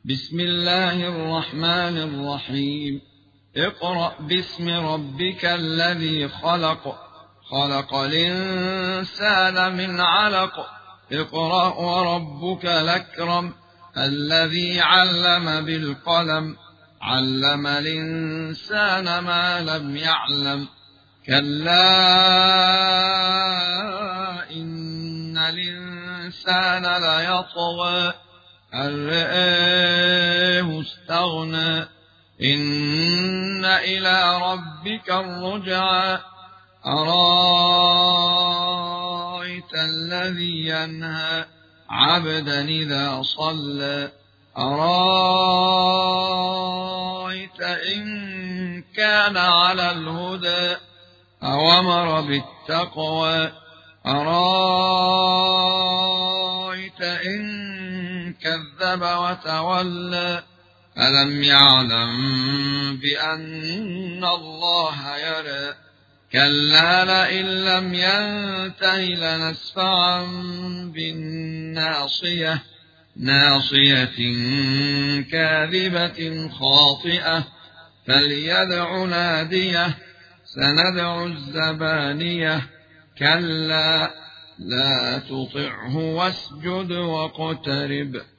بسم الله الرحمن الرحيم. اقرأ باسم ربك الذي خلق، خلق الإنسان من علق. اقرأ وربك الأكرم الذي علم بالقلم، علم الإنسان ما لم يعلم. كلا إن الإنسان ليطغى أن رآه استغنى. إن إلى ربك الرجعى. أرأيت الذي ينهى عبدا إذا صلى، أرأيت إن كان على الهدى أو أمر بالتقوى، أرأيت إن كذب وتولى. ألم يعلم بأن الله يرى. كلا لئن لم ينته لنسفعا بالناصية، ناصية كاذبة خاطئة. فليدع ناديه سندع الزبانية. كلا لا تطعه واسجد واقترب.